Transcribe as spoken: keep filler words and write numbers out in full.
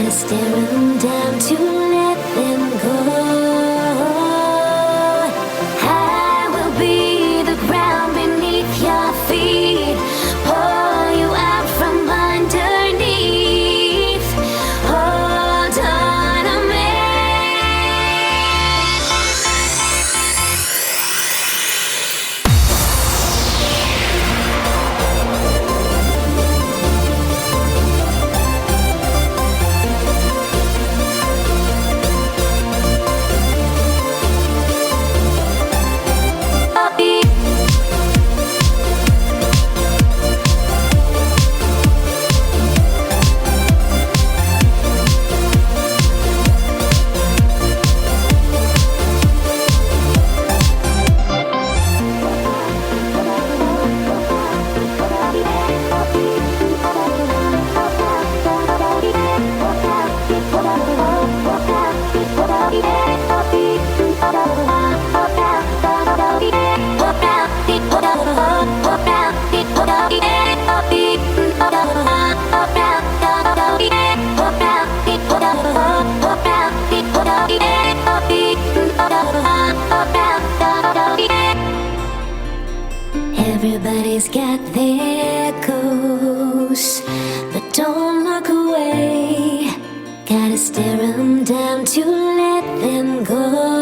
Gotta stare them down to let them go. I will be the ground beneath your feet, pull you out from underneath. Hold on to me. Everybody's got their ghosts, but don't look away. Gotta stare them down to let them go.